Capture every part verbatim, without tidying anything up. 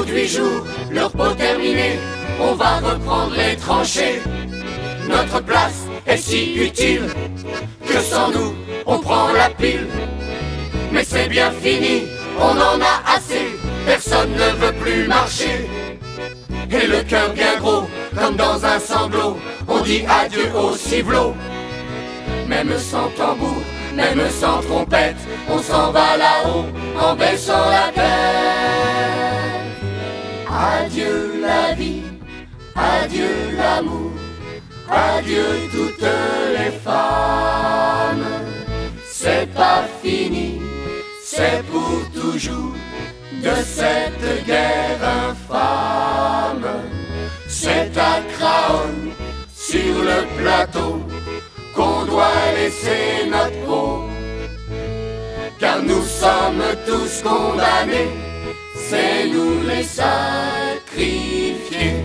bout de huit jours, leur peau terminée, on va reprendre les tranchées. Notre place est si utile que sans nous, on prend la pile. Mais c'est bien fini, on en a assez, personne ne veut plus marcher. Et le cœur bien gros, comme dans un sanglot, on dit adieu au civelot. Même sans tambour, même sans trompette, on s'en va là-haut en baissant la tête. Adieu la vie, adieu l'amour, adieu toutes les femmes. C'est pas fini, c'est pour toujours de cette guerre infâme. C'est à Craonne, sur le plateau, qu'on doit laisser notre peau. Car nous sommes tous condamnés, c'est nous les sacrifiés.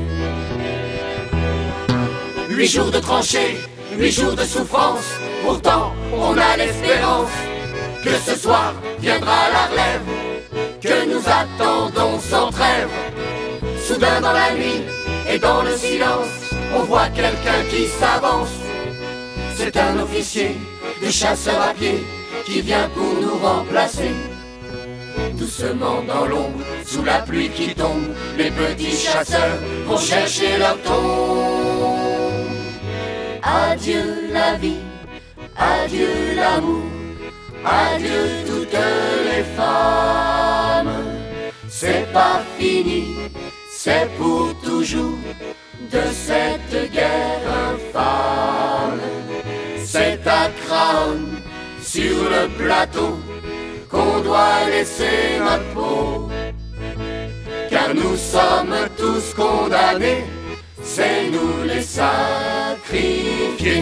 Huit jours de tranchées, huit jours de souffrance, pourtant on a l'espérance que ce soir viendra la relève, que nous attendons sans trêve. Soudain dans la nuit et dans le silence, on voit quelqu'un qui s'avance. C'est un officier de chasseurs à pied qui vient pour nous remplacer. Doucement dans l'ombre, sous la pluie qui tombe, les petits chasseurs vont chercher leur tombe. Adieu la vie, adieu l'amour, adieu toutes les femmes. C'est pas fini, c'est pour toujours de cette guerre infâme. C'est à Craonne, sur le plateau, qu'on doit laisser notre peau. Car nous sommes tous condamnés, c'est nous les sacrifiés.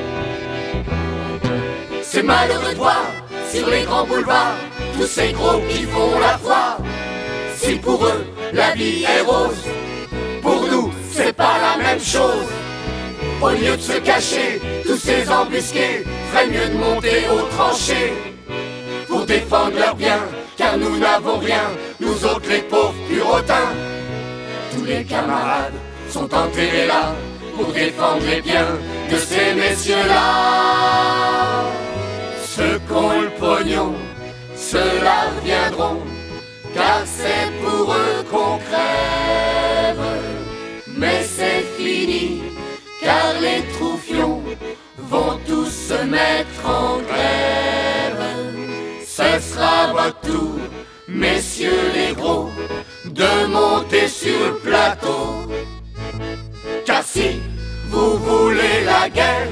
C'est malheureux de voir sur les grands boulevards tous ces gros qui font la foire. Si pour eux la vie est rose, pour nous c'est pas la même chose. Au lieu de se cacher, tous ces embusqués ferait mieux de monter aux tranchées pour défendre leurs biens, car nous n'avons rien, nous autres les pauvres purotins. Tous les camarades sont enterrés là pour défendre les biens de ces messieurs-là. Ceux qui ont le pognon, ceux-là reviendront, car c'est pour eux qu'on crève. Mais c'est fini, car les troufions vont tous se mettre en grève. Ce sera votre tour, messieurs les gros, de monter sur le plateau. Car si vous voulez la guerre,